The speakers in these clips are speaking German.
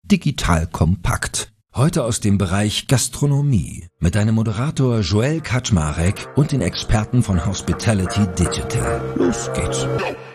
Digital Kompakt. Heute aus dem Bereich Gastronomie mit deinem Moderator Joel Kaczmarek und den Experten von Hospitality Digital. Los geht's.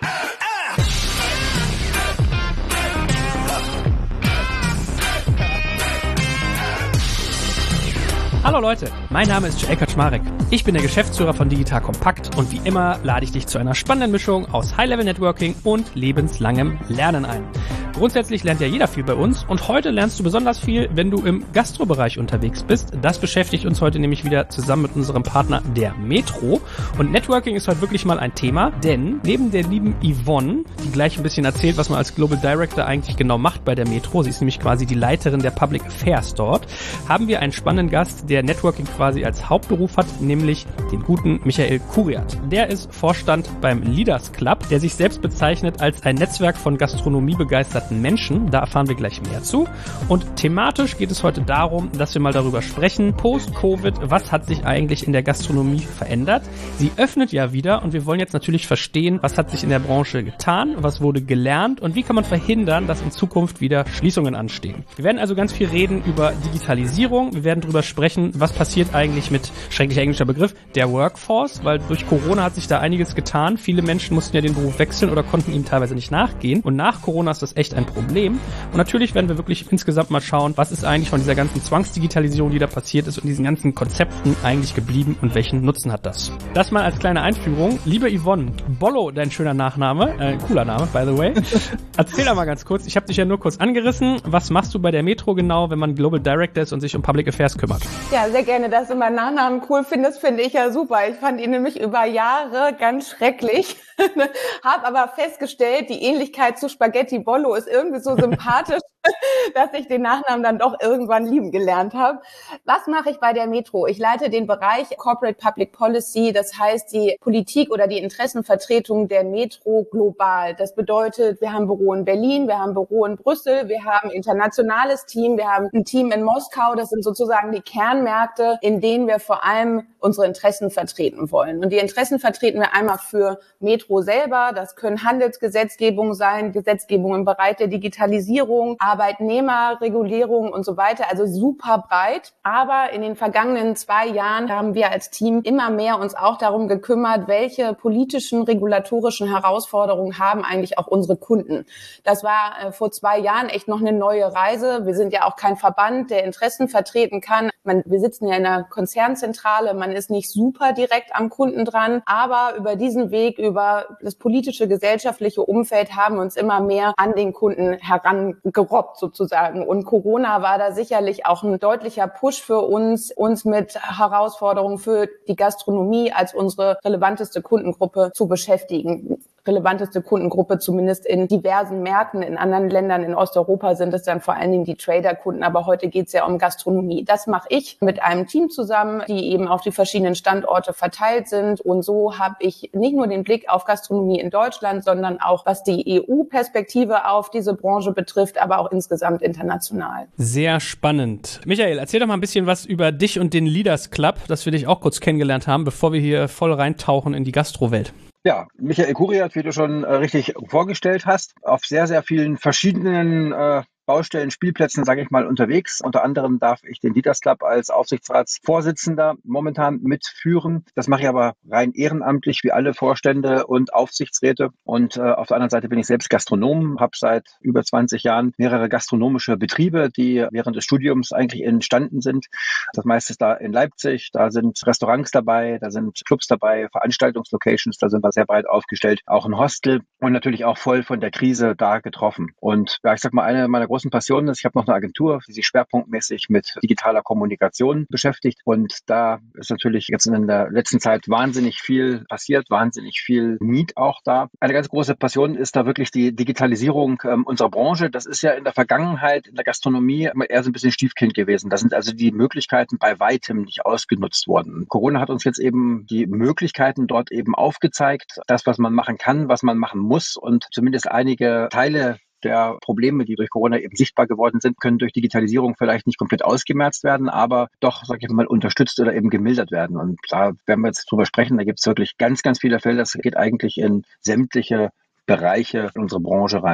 Hallo Leute, mein Name ist Joel Kaczmarek. Ich bin der Geschäftsführer von Digital Kompakt und wie immer lade ich dich zu einer spannenden Mischung aus High-Level-Networking und lebenslangem Lernen ein. Grundsätzlich lernt ja jeder viel bei uns und heute lernst du besonders viel, wenn du im Gastrobereich unterwegs bist. Das beschäftigt uns heute nämlich wieder zusammen mit unserem Partner der Metro. Und Networking ist heute wirklich mal ein Thema, denn neben der lieben Yvonne, die gleich ein bisschen erzählt, was man als Global Director eigentlich genau macht bei der Metro, sie ist nämlich quasi die Leiterin der Public Affairs dort, haben wir einen spannenden Gast, der Networking quasi als Hauptberuf hat, nämlich den guten Michael Kuriat. Der ist Vorstand beim Leaders Club, der sich selbst bezeichnet als ein Netzwerk von gastronomiebegeisterten Menschen. Da erfahren wir gleich mehr zu. Und thematisch geht es heute darum, dass wir mal darüber sprechen, Post-Covid, was hat sich eigentlich in der Gastronomie verändert? Sie öffnet ja wieder und wir wollen jetzt natürlich verstehen, was hat sich in der Branche getan, was wurde gelernt und wie kann man verhindern, dass in Zukunft wieder Schließungen anstehen. Wir werden also ganz viel reden über Digitalisierung. Wir werden darüber sprechen, was passiert eigentlich mit, schrecklicher englischer Begriff, der Workforce, weil durch Corona hat sich da einiges getan. Viele Menschen mussten ja den Beruf wechseln oder konnten ihm teilweise nicht nachgehen. Und nach Corona ist das echt ein Problem. Und natürlich werden wir wirklich insgesamt mal schauen, was ist eigentlich von dieser ganzen Zwangsdigitalisierung, die da passiert ist und diesen ganzen Konzepten eigentlich geblieben und welchen Nutzen hat das. Das mal als kleine Einführung. Liebe Yvonne, Bollo, dein schöner Nachname, cooler Name, by the way. Erzähl doch mal ganz kurz, ich habe dich ja nur kurz angerissen. Was machst du bei der Metro genau, wenn man Global Director ist und sich um Public Affairs kümmert? Ja, sehr gerne, dass du meinen Nachnamen cool findest, finde ich ja super. Ich fand ihn nämlich über Jahre ganz schrecklich, habe aber festgestellt, die Ähnlichkeit zu Spaghetti Bollo ist irgendwie so sympathisch, dass ich den Nachnamen dann doch irgendwann lieben gelernt habe. Was mache ich bei der Metro? Ich leite den Bereich Corporate Public Policy, das heißt die Politik oder die Interessenvertretung der Metro global. Das bedeutet, wir haben ein Büro in Berlin, wir haben ein Büro in Brüssel, wir haben ein internationales Team, wir haben ein Team in Moskau. Das sind sozusagen die Kernmärkte, in denen wir vor allem unsere Interessen vertreten wollen. Und die Interessen vertreten wir einmal für Metro selber. Das können Handelsgesetzgebungen sein, Gesetzgebung im Bereich der Digitalisierung, Arbeitnehmerregulierung und so weiter. Also super breit. Aber in den vergangenen 2 Jahren haben wir als Team immer mehr uns auch darum gekümmert, welche politischen, regulatorischen Herausforderungen haben eigentlich auch unsere Kunden. Das war vor 2 Jahren echt noch eine neue Reise. Wir sind ja auch kein Verband, der Interessen vertreten kann. Wir sitzen ja in einer Konzernzentrale, man ist nicht super direkt am Kunden dran, aber über diesen Weg, über das politische, gesellschaftliche Umfeld haben wir uns immer mehr an den Kunden herangerobbt sozusagen. Und Corona war da sicherlich auch ein deutlicher Push für uns mit Herausforderungen für die Gastronomie als unsere relevanteste Kundengruppe zu beschäftigen. Relevanteste Kundengruppe, zumindest in diversen Märkten. In anderen Ländern in Osteuropa sind es dann vor allen Dingen die Trader-Kunden, aber heute geht es ja um Gastronomie. Das mache ich mit einem Team zusammen, die eben auf die verschiedenen Standorte verteilt sind. Und so habe ich nicht nur den Blick auf Gastronomie in Deutschland, sondern auch, was die EU-Perspektive auf diese Branche betrifft, aber auch insgesamt international. Sehr spannend. Michael, erzähl doch mal ein bisschen was über dich und den Leaders Club, dass wir dich auch kurz kennengelernt haben, bevor wir hier voll reintauchen in die Gastrowelt. Ja, Michael Kuriat, wie du schon richtig vorgestellt hast, auf sehr, sehr vielen verschiedenen Baustellen, Spielplätzen, sage ich mal, unterwegs. Unter anderem darf ich den Leaders Club als Aufsichtsratsvorsitzender momentan mitführen. Das mache ich aber rein ehrenamtlich, wie alle Vorstände und Aufsichtsräte. Und auf der anderen Seite bin ich selbst Gastronom, habe seit über 20 Jahren mehrere gastronomische Betriebe, die während des Studiums eigentlich entstanden sind. Das meiste ist da in Leipzig, da sind Restaurants dabei, da sind Clubs dabei, Veranstaltungslocations, da sind wir sehr breit aufgestellt, auch ein Hostel und natürlich auch voll von der Krise da getroffen. Und ja, ich sag mal, eine meiner großen Passionen ist, ich habe noch eine Agentur, die sich schwerpunktmäßig mit digitaler Kommunikation beschäftigt. Und da ist natürlich jetzt in der letzten Zeit wahnsinnig viel passiert, wahnsinnig viel Need auch da. Eine ganz große Passion ist da wirklich die Digitalisierung unserer Branche. Das ist ja in der Vergangenheit in der Gastronomie immer eher so ein bisschen Stiefkind gewesen. Da sind also die Möglichkeiten bei weitem nicht ausgenutzt worden. Corona hat uns jetzt eben die Möglichkeiten dort eben aufgezeigt, das, was man machen kann, was man machen muss und zumindest einige Teile der Probleme, die durch Corona eben sichtbar geworden sind, können durch Digitalisierung vielleicht nicht komplett ausgemerzt werden, aber doch, sag ich mal, unterstützt oder eben gemildert werden. Und da werden wir jetzt drüber sprechen. Da gibt es wirklich ganz, ganz viele Fälle. Das geht eigentlich in sämtliche Bereiche in unsere Branche rein.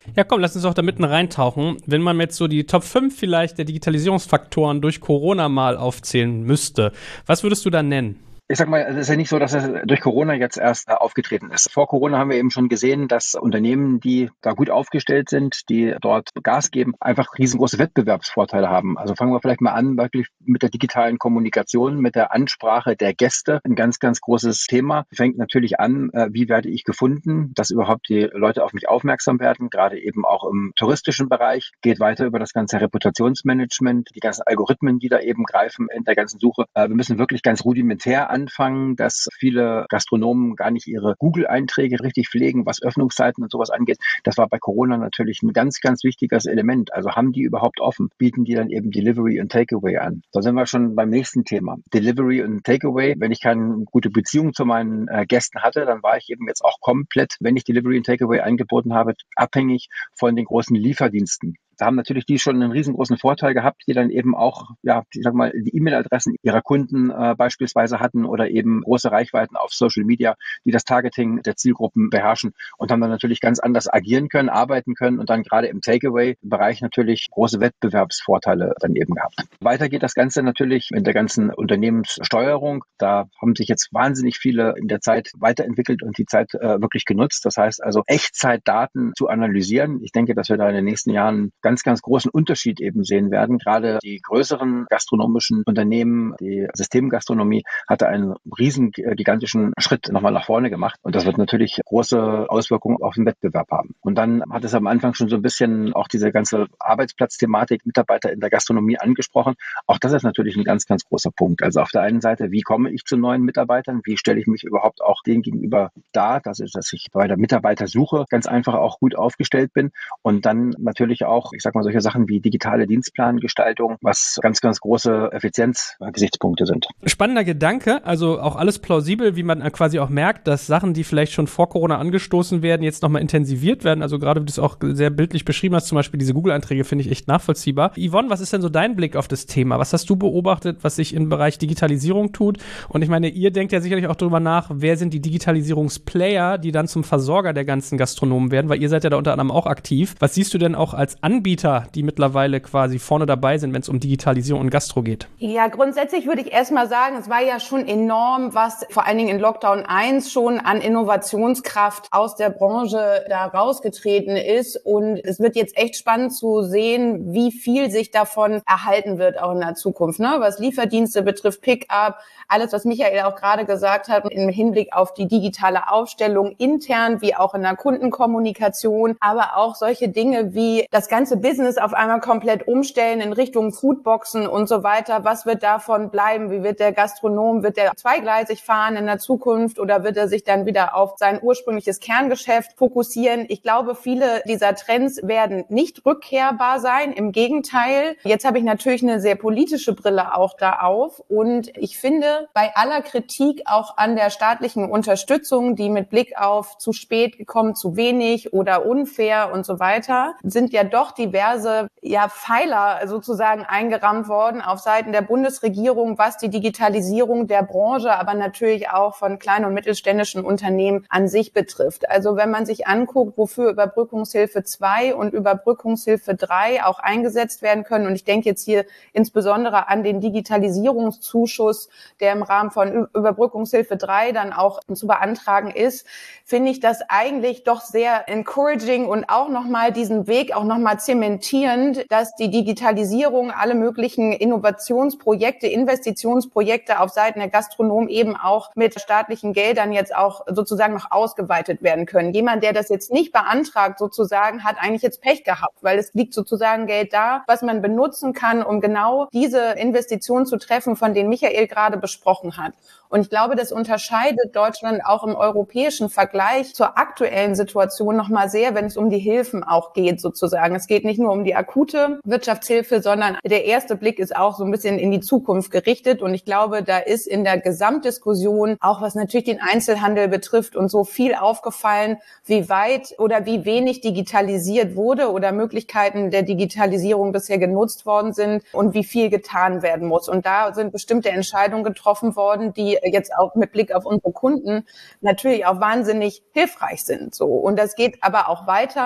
Ja, komm, lass uns doch da mitten reintauchen. Wenn man jetzt so die Top 5 vielleicht der Digitalisierungsfaktoren durch Corona mal aufzählen müsste, was würdest du da nennen? Ich sag mal, es ist ja nicht so, dass es durch Corona jetzt erst aufgetreten ist. Vor Corona haben wir eben schon gesehen, dass Unternehmen, die da gut aufgestellt sind, die dort Gas geben, einfach riesengroße Wettbewerbsvorteile haben. Also fangen wir vielleicht mal an, wirklich mit der digitalen Kommunikation, mit der Ansprache der Gäste. Ein ganz, ganz großes Thema. Fängt natürlich an, wie werde ich gefunden, dass überhaupt die Leute auf mich aufmerksam werden, gerade eben auch im touristischen Bereich. Geht weiter über das ganze Reputationsmanagement, die ganzen Algorithmen, die da eben greifen in der ganzen Suche. Wir müssen wirklich ganz rudimentär anfangen, dass viele Gastronomen gar nicht ihre Google-Einträge richtig pflegen, was Öffnungszeiten und sowas angeht. Das war bei Corona natürlich ein ganz, ganz wichtiges Element. Also haben die überhaupt offen? Bieten die dann eben Delivery und Takeaway an? Da sind wir schon beim nächsten Thema. Delivery und Takeaway. Wenn ich keine gute Beziehung zu meinen Gästen hatte, dann war ich eben jetzt auch komplett, wenn ich Delivery und Takeaway angeboten habe, abhängig von den großen Lieferdiensten. Da haben natürlich die schon einen riesengroßen Vorteil gehabt, die dann eben auch, ja, ich sag mal, die E-Mail-Adressen ihrer Kunden beispielsweise hatten oder eben große Reichweiten auf Social Media, die das Targeting der Zielgruppen beherrschen und haben dann natürlich ganz anders agieren können, arbeiten können und dann gerade im Takeaway-Bereich natürlich große Wettbewerbsvorteile dann eben gehabt. Weiter geht das Ganze natürlich in der ganzen Unternehmenssteuerung. Da haben sich jetzt wahnsinnig viele in der Zeit weiterentwickelt und die Zeit wirklich genutzt. Das heißt also, Echtzeitdaten zu analysieren. Ich denke, dass wir da in den nächsten Jahren ganz, ganz großen Unterschied eben sehen werden. Gerade die größeren gastronomischen Unternehmen, die Systemgastronomie, hatte einen riesen gigantischen Schritt nochmal nach vorne gemacht. Und das wird natürlich große Auswirkungen auf den Wettbewerb haben. Und dann hat es am Anfang schon so ein bisschen auch diese ganze Arbeitsplatzthematik, Mitarbeiter in der Gastronomie angesprochen. Auch das ist natürlich ein ganz, ganz großer Punkt. Also auf der einen Seite, wie komme ich zu neuen Mitarbeitern? Wie stelle ich mich überhaupt auch denen gegenüber dar, dass ich bei der Mitarbeitersuche ganz einfach auch gut aufgestellt bin. Und dann natürlich auch, ich sag mal, solche Sachen wie digitale Dienstplangestaltung, was ganz, ganz große Effizienzgesichtspunkte sind. Spannender Gedanke, also auch alles plausibel, wie man quasi auch merkt, dass Sachen, die vielleicht schon vor Corona angestoßen werden, jetzt nochmal intensiviert werden. Also gerade, wie du es auch sehr bildlich beschrieben hast, zum Beispiel diese Google-Einträge, finde ich echt nachvollziehbar. Yvonne, was ist denn so dein Blick auf das Thema? Was hast du beobachtet, was sich im Bereich Digitalisierung tut? Und ich meine, ihr denkt ja sicherlich auch darüber nach, wer sind die Digitalisierungsplayer, die dann zum Versorger der ganzen Gastronomen werden, weil ihr seid ja da unter anderem auch aktiv. Was siehst du denn auch als Anbieter, die mittlerweile quasi vorne dabei sind, wenn es um Digitalisierung und Gastro geht? Ja, grundsätzlich würde ich erstmal sagen, es war ja schon enorm, was vor allen Dingen in Lockdown 1 schon an Innovationskraft aus der Branche da rausgetreten ist. Und es wird jetzt echt spannend zu sehen, wie viel sich davon erhalten wird auch in der Zukunft, ne? Was Lieferdienste betrifft, Pickup, alles, was Michael auch gerade gesagt hat, im Hinblick auf die digitale Aufstellung intern, wie auch in der Kundenkommunikation, aber auch solche Dinge wie das ganze Business auf einmal komplett umstellen in Richtung Foodboxen und so weiter. Was wird davon bleiben? Wie wird der Gastronom, wird der zweigleisig fahren in der Zukunft oder wird er sich dann wieder auf sein ursprüngliches Kerngeschäft fokussieren? Ich glaube, viele dieser Trends werden nicht rückkehrbar sein. Im Gegenteil. Jetzt habe ich natürlich eine sehr politische Brille auch da auf und ich finde, bei aller Kritik auch an der staatlichen Unterstützung, die mit Blick auf zu spät gekommen, zu wenig oder unfair und so weiter, sind ja doch diverse Pfeiler sozusagen eingerammt worden auf Seiten der Bundesregierung, was die Digitalisierung der Branche, aber natürlich auch von kleinen und mittelständischen Unternehmen an sich betrifft. Also wenn man sich anguckt, wofür Überbrückungshilfe 2 und Überbrückungshilfe 3 auch eingesetzt werden können, und ich denke jetzt hier insbesondere an den Digitalisierungszuschuss, der im Rahmen von Überbrückungshilfe 3 dann auch zu beantragen ist, finde ich das eigentlich doch sehr encouraging und auch nochmal diesen Weg auch nochmal zementierend, dass die Digitalisierung, alle möglichen Innovationsprojekte, Investitionsprojekte auf Seiten der Gastronomen eben auch mit staatlichen Geldern jetzt auch sozusagen noch ausgeweitet werden können. Jemand, der das jetzt nicht beantragt sozusagen, hat eigentlich jetzt Pech gehabt, weil es liegt sozusagen Geld da, was man benutzen kann, um genau diese Investitionen zu treffen, von denen Michael gerade besprochen hat. Und ich glaube, das unterscheidet Deutschland auch im europäischen Vergleich zur aktuellen Situation nochmal sehr, wenn es um die Hilfen auch geht sozusagen. Es geht nicht nur um die akute Wirtschaftshilfe, sondern der erste Blick ist auch so ein bisschen in die Zukunft gerichtet. Und ich glaube, da ist in der Gesamtdiskussion, auch was natürlich den Einzelhandel betrifft und so viel aufgefallen, wie weit oder wie wenig digitalisiert wurde oder Möglichkeiten der Digitalisierung bisher genutzt worden sind und wie viel getan werden muss. Und da sind bestimmte Entscheidungen getroffen worden, die jetzt auch mit Blick auf unsere Kunden natürlich auch wahnsinnig hilfreich sind. So. Und das geht aber auch weiter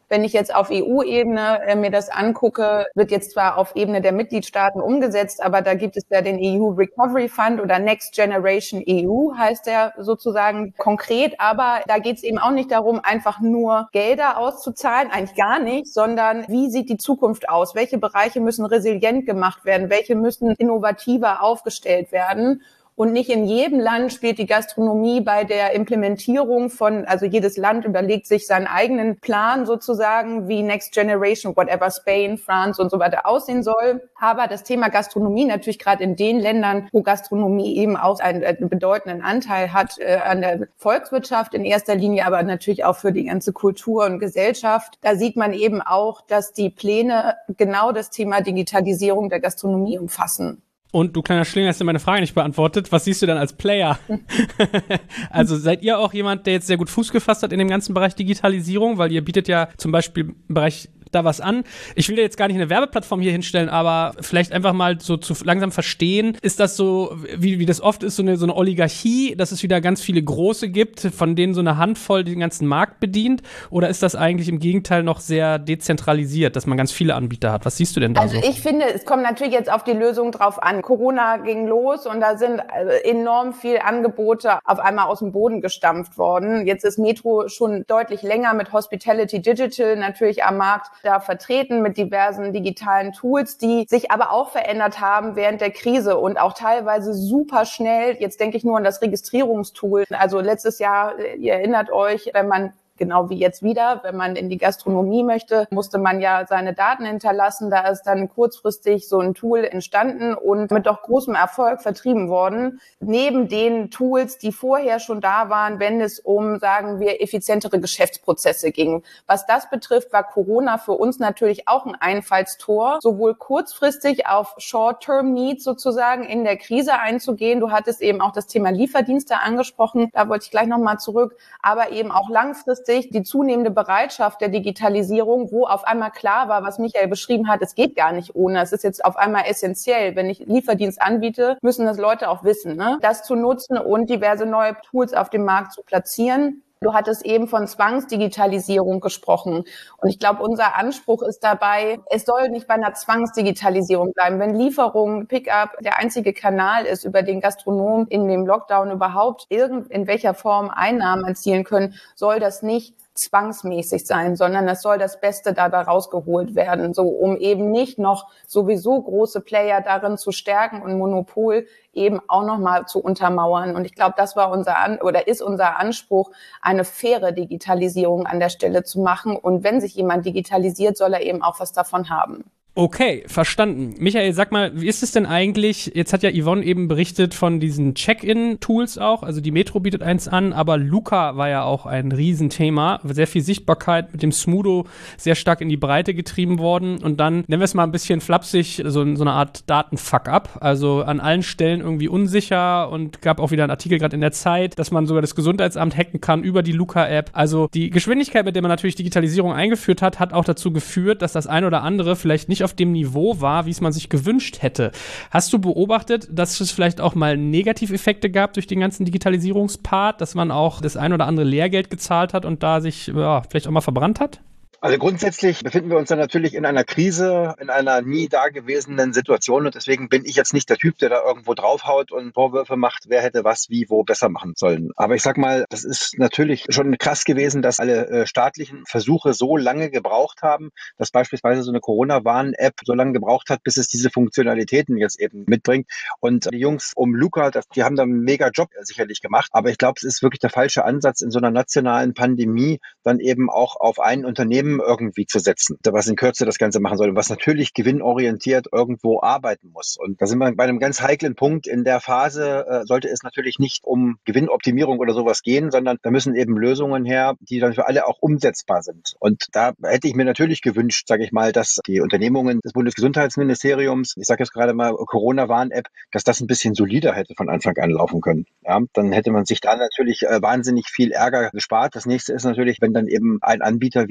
Wenn ich jetzt auf EU-Ebene mir das angucke, wird jetzt zwar auf Ebene der Mitgliedstaaten umgesetzt, aber da gibt es ja den EU Recovery Fund oder Next Generation EU heißt der sozusagen konkret, aber da geht es eben auch nicht darum, einfach nur Gelder auszuzahlen, eigentlich gar nicht, sondern wie sieht die Zukunft aus? Welche Bereiche müssen resilient gemacht werden? Welche müssen innovativer aufgestellt werden? Und nicht in jedem Land spielt die Gastronomie bei der Implementierung also jedes Land überlegt sich seinen eigenen Plan sozusagen, wie Next Generation, whatever, Spain, France und so weiter aussehen soll. Aber das Thema Gastronomie natürlich gerade in den Ländern, wo Gastronomie eben auch einen bedeutenden Anteil hat an der Volkswirtschaft in erster Linie, aber natürlich auch für die ganze Kultur und Gesellschaft. Da sieht man eben auch, dass die Pläne genau das Thema Digitalisierung der Gastronomie umfassen. Und du kleiner Schlinger, hast ja meine Frage nicht beantwortet. Was siehst du dann als Player? Also seid ihr auch jemand, der jetzt sehr gut Fuß gefasst hat in dem ganzen Bereich Digitalisierung? Weil ihr bietet ja zum Beispiel im Bereich da was an. Ich will jetzt gar nicht eine Werbeplattform hier hinstellen, aber vielleicht einfach mal so zu langsam verstehen, ist das so, wie das oft ist, so eine Oligarchie, dass es wieder ganz viele Große gibt, von denen so eine Handvoll den ganzen Markt bedient? Oder ist das eigentlich im Gegenteil noch sehr dezentralisiert, dass man ganz viele Anbieter hat? Was siehst du denn da so? Also ich finde, es kommt natürlich jetzt auf die Lösung drauf an. Corona ging los und da sind enorm viel Angebote auf einmal aus dem Boden gestampft worden. Jetzt ist Metro schon deutlich länger mit Hospitality Digital natürlich am Markt da vertreten mit diversen digitalen Tools, die sich aber auch verändert haben während der Krise und auch teilweise super schnell. Jetzt denke ich nur an das Registrierungstool. Also letztes Jahr, ihr erinnert euch, wenn man genau wie jetzt wieder, wenn man in die Gastronomie möchte, musste man ja seine Daten hinterlassen. Da ist dann kurzfristig so ein Tool entstanden und mit doch großem Erfolg vertrieben worden. Neben den Tools, die vorher schon da waren, wenn es um, sagen wir, effizientere Geschäftsprozesse ging. Was das betrifft, war Corona für uns natürlich auch ein Einfallstor, sowohl kurzfristig auf Short-Term-Needs sozusagen in der Krise einzugehen. Du hattest eben auch das Thema Lieferdienste angesprochen. Da wollte ich gleich nochmal zurück. Aber eben auch langfristig die zunehmende Bereitschaft der Digitalisierung, wo auf einmal klar war, was Michael beschrieben hat, es geht gar nicht ohne. Es ist jetzt auf einmal essentiell. Wenn ich Lieferdienst anbiete, müssen das Leute auch wissen, ne? Das zu nutzen und diverse neue Tools auf dem Markt zu platzieren. Du hattest eben von Zwangsdigitalisierung gesprochen. Und ich glaube, unser Anspruch ist dabei, es soll nicht bei einer Zwangsdigitalisierung bleiben. Wenn Lieferung, Pickup der einzige Kanal ist, über den Gastronomen in dem Lockdown überhaupt in welcher Form Einnahmen erzielen können, soll das nicht zwangsmäßig sein, sondern es soll das Beste dabei rausgeholt werden, so um eben nicht noch sowieso große Player darin zu stärken und Monopol eben auch nochmal zu untermauern. Und ich glaube, das war ist unser Anspruch, eine faire Digitalisierung an der Stelle zu machen. Und wenn sich jemand digitalisiert, soll er eben auch was davon haben. Okay, verstanden. Michael, sag mal, wie ist es denn eigentlich, jetzt hat ja Yvonne eben berichtet von diesen Check-in-Tools auch, also die Metro bietet eins an, aber Luca war ja auch ein Riesenthema, sehr viel Sichtbarkeit mit dem Smudo sehr stark in die Breite getrieben worden und dann, nennen wir es mal ein bisschen flapsig, so eine Art Daten-Fuck-up, also an allen Stellen irgendwie unsicher und gab auch wieder einen Artikel gerade in der Zeit, dass man sogar das Gesundheitsamt hacken kann über die Luca-App. Also die Geschwindigkeit, mit der man natürlich Digitalisierung eingeführt hat, hat auch dazu geführt, dass das ein oder andere vielleicht nicht auf dem Niveau war, wie es man sich gewünscht hätte. Hast du beobachtet, dass es vielleicht auch mal Negativeffekte gab durch den ganzen Digitalisierungspart, dass man auch das ein oder andere Lehrgeld gezahlt hat und da sich vielleicht auch mal verbrannt hat? Also grundsätzlich befinden wir uns dann natürlich in einer Krise, in einer nie dagewesenen Situation und deswegen bin ich jetzt nicht der Typ, der da irgendwo draufhaut und Vorwürfe macht, wer hätte was wie wo besser machen sollen. Aber ich sag mal, das ist natürlich schon krass gewesen, dass alle staatlichen Versuche so lange gebraucht haben, dass beispielsweise so eine Corona-Warn-App so lange gebraucht hat, bis es diese Funktionalitäten jetzt eben mitbringt. Und die Jungs um Luca, die haben da einen mega Job sicherlich gemacht. Aber ich glaube, es ist wirklich der falsche Ansatz, in so einer nationalen Pandemie dann eben auch auf ein Unternehmen irgendwie zu setzen, was in Kürze das Ganze machen soll, was natürlich gewinnorientiert irgendwo arbeiten muss. Und da sind wir bei einem ganz heiklen Punkt. In der Phase sollte es natürlich nicht um Gewinnoptimierung oder sowas gehen, sondern da müssen eben Lösungen her, die dann für alle auch umsetzbar sind. Und da hätte ich mir natürlich gewünscht, sage ich mal, dass die Unternehmungen des Bundesgesundheitsministeriums, ich sage jetzt gerade mal Corona-Warn-App, dass das ein bisschen solider hätte von Anfang an laufen können. Ja, dann hätte man sich da natürlich wahnsinnig viel Ärger gespart. Das nächste ist natürlich, wenn dann eben ein Anbieter wie die Luca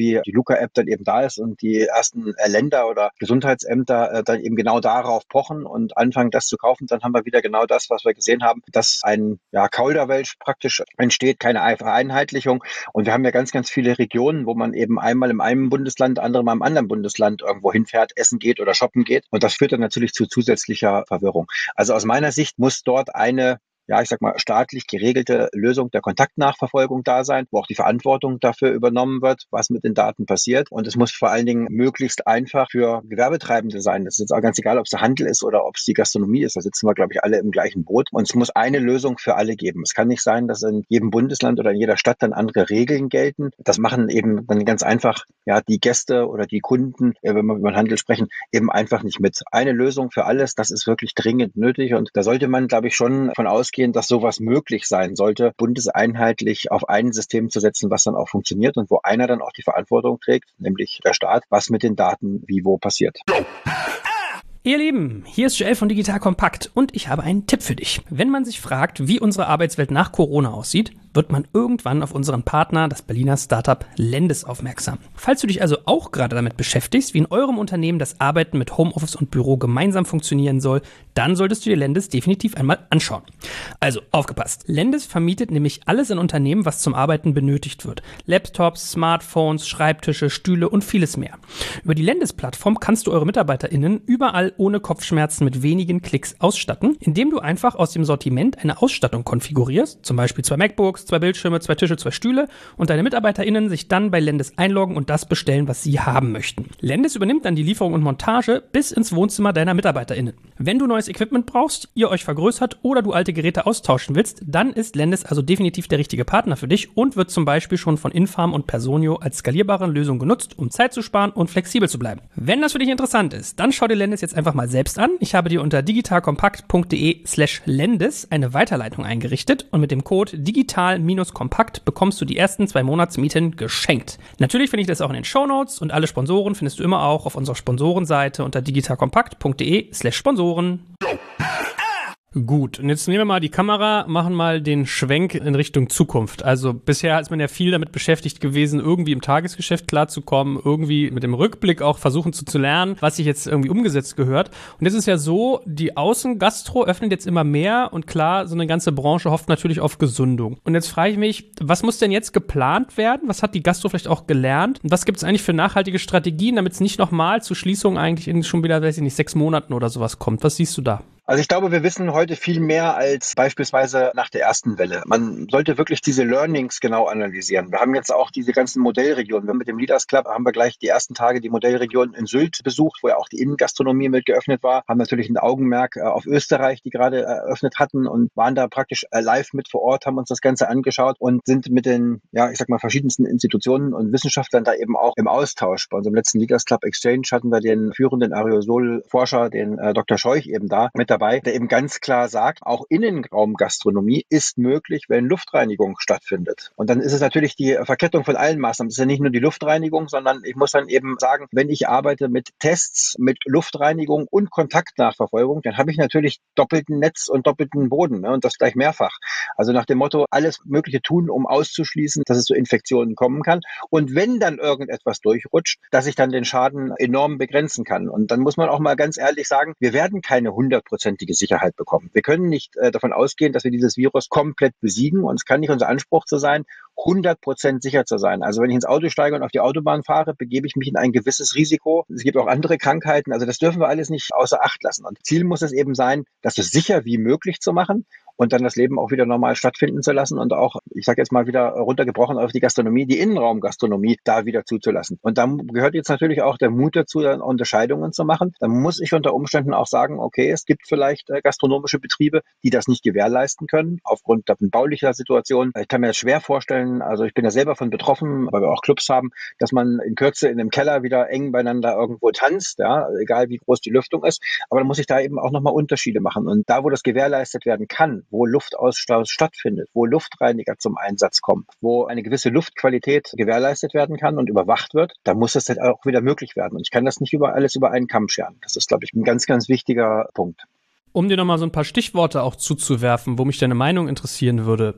KUKA-App dann eben da ist und die ersten Länder oder Gesundheitsämter dann eben genau darauf pochen und anfangen, das zu kaufen, dann haben wir wieder genau das, was wir gesehen haben, dass ein Kauderwelsch praktisch entsteht, keine Vereinheitlichung. Und wir haben ja ganz, ganz viele Regionen, wo man eben einmal in einem Bundesland, andere Mal im anderen Bundesland irgendwo hinfährt, essen geht oder shoppen geht. Und das führt dann natürlich zu zusätzlicher Verwirrung. Also aus meiner Sicht muss dort eine staatlich geregelte Lösung der Kontaktnachverfolgung da sein, wo auch die Verantwortung dafür übernommen wird, was mit den Daten passiert. Und es muss vor allen Dingen möglichst einfach für Gewerbetreibende sein. Das ist jetzt auch ganz egal, ob es der Handel ist oder ob es die Gastronomie ist. Da sitzen wir, glaube ich, alle im gleichen Boot. Und es muss eine Lösung für alle geben. Es kann nicht sein, dass in jedem Bundesland oder in jeder Stadt dann andere Regeln gelten. Das machen eben dann ganz einfach die Gäste oder die Kunden, wenn wir über den Handel sprechen, eben einfach nicht mit. Eine Lösung für alles, das ist wirklich dringend nötig. Und da sollte man, glaube ich, schon von ausgehen, dass sowas möglich sein sollte, bundeseinheitlich auf ein System zu setzen, was dann auch funktioniert und wo einer dann auch die Verantwortung trägt, nämlich der Staat, was mit den Daten wie wo passiert. Ihr Lieben, hier ist Joel von Digital Kompakt und ich habe einen Tipp für dich. Wenn man sich fragt, wie unsere Arbeitswelt nach Corona aussieht, wird man irgendwann auf unseren Partner, das Berliner Startup Lendis, aufmerksam. Falls du dich also auch gerade damit beschäftigst, wie in eurem Unternehmen das Arbeiten mit Homeoffice und Büro gemeinsam funktionieren soll, dann solltest du dir Lendis definitiv einmal anschauen. Also, aufgepasst. Lendis vermietet nämlich alles in Unternehmen, was zum Arbeiten benötigt wird. Laptops, Smartphones, Schreibtische, Stühle und vieles mehr. Über die Lendis-Plattform kannst du eure MitarbeiterInnen überall ohne Kopfschmerzen mit wenigen Klicks ausstatten, indem du einfach aus dem Sortiment eine Ausstattung konfigurierst, zum Beispiel 2 MacBooks, 2 Bildschirme, 2 Tische, 2 Stühle und deine MitarbeiterInnen sich dann bei Lendis einloggen und das bestellen, was sie haben möchten. Lendis übernimmt dann die Lieferung und Montage bis ins Wohnzimmer deiner MitarbeiterInnen. Wenn du neues Equipment brauchst, ihr euch vergrößert oder du alte Geräte austauschen willst, dann ist Lendis also definitiv der richtige Partner für dich und wird zum Beispiel schon von Infarm und Personio als skalierbare Lösung genutzt, um Zeit zu sparen und flexibel zu bleiben. Wenn das für dich interessant ist, dann schau dir Lendis jetzt einfach mal selbst an. Ich habe dir unter digitalkompakt.de/Lendis eine Weiterleitung eingerichtet und mit dem Code digital-kompakt bekommst du die ersten 2 Monatsmieten geschenkt. Natürlich finde ich das auch in den Shownotes und alle Sponsoren findest du immer auch auf unserer Sponsorenseite unter digitalkompakt.de/Sponsoren. Gut, und jetzt nehmen wir mal die Kamera, machen mal den Schwenk in Richtung Zukunft. Also bisher ist man ja viel damit beschäftigt gewesen, irgendwie im Tagesgeschäft klarzukommen, irgendwie mit dem Rückblick auch versuchen zu lernen, was sich jetzt irgendwie umgesetzt gehört. Und jetzt ist ja so, die Außengastro öffnet jetzt immer mehr und klar, so eine ganze Branche hofft natürlich auf Gesundung. Und jetzt frage ich mich, was muss denn jetzt geplant werden? Was hat die Gastro vielleicht auch gelernt? Und was gibt es eigentlich für nachhaltige Strategien, damit es nicht nochmal zu Schließungen eigentlich in schon wieder, 6 Monaten oder sowas kommt? Was siehst du da? Also ich glaube, wir wissen heute viel mehr als beispielsweise nach der ersten Welle. Man sollte wirklich diese Learnings genau analysieren. Wir haben jetzt auch diese ganzen Modellregionen. Mit dem Leaders Club haben wir gleich die ersten Tage die Modellregion in Sylt besucht, wo ja auch die Innengastronomie mit geöffnet war. Haben natürlich ein Augenmerk auf Österreich, die gerade eröffnet hatten und waren da praktisch live mit vor Ort, haben uns das Ganze angeschaut und sind mit den, verschiedensten Institutionen und Wissenschaftlern da eben auch im Austausch. Bei unserem letzten Leaders Club Exchange hatten wir den führenden Aerosol-Forscher, den Dr. Scheuch eben da mit dabei, der eben ganz klar sagt, auch Innenraumgastronomie ist möglich, wenn Luftreinigung stattfindet. Und dann ist es natürlich die Verkettung von allen Maßnahmen. Es ist ja nicht nur die Luftreinigung, sondern ich muss dann eben sagen, wenn ich arbeite mit Tests, mit Luftreinigung und Kontaktnachverfolgung, dann habe ich natürlich doppelten Netz und doppelten Boden, und das gleich mehrfach. Also nach dem Motto, alles Mögliche tun, um auszuschließen, dass es zu Infektionen kommen kann. Und wenn dann irgendetwas durchrutscht, dass ich dann den Schaden enorm begrenzen kann. Und dann muss man auch mal ganz ehrlich sagen, wir werden keine 100% Sicherheit bekommen. Wir können nicht davon ausgehen, dass wir dieses Virus komplett besiegen und es kann nicht unser Anspruch zu sein, 100% sicher zu sein. Also wenn ich ins Auto steige und auf die Autobahn fahre, begebe ich mich in ein gewisses Risiko. Es gibt auch andere Krankheiten, also das dürfen wir alles nicht außer Acht lassen. Und Ziel muss es eben sein, das so sicher wie möglich zu machen und dann das Leben auch wieder normal stattfinden zu lassen und auch, ich sage jetzt mal wieder runtergebrochen auf die Gastronomie, die Innenraumgastronomie da wieder zuzulassen. Und da gehört jetzt natürlich auch der Mut dazu, dann Unterscheidungen zu machen. Dann muss ich unter Umständen auch sagen, okay, es gibt vielleicht gastronomische Betriebe, die das nicht gewährleisten können, aufgrund der baulicher Situation. Ich kann mir das schwer vorstellen, also ich bin ja selber von betroffen, weil wir auch Clubs haben, dass man in Kürze in einem Keller wieder eng beieinander irgendwo tanzt, egal wie groß die Lüftung ist. Aber dann muss ich da eben auch nochmal Unterschiede machen. Und da, wo das gewährleistet werden kann, wo Luftaustausch stattfindet, wo Luftreiniger zum Einsatz kommen, wo eine gewisse Luftqualität gewährleistet werden kann und überwacht wird, da muss das dann auch wieder möglich werden. Und ich kann das nicht alles über einen Kamm scheren. Das ist, glaube ich, ein ganz, ganz wichtiger Punkt. Um dir nochmal so ein paar Stichworte auch zuzuwerfen, wo mich deine Meinung interessieren würde.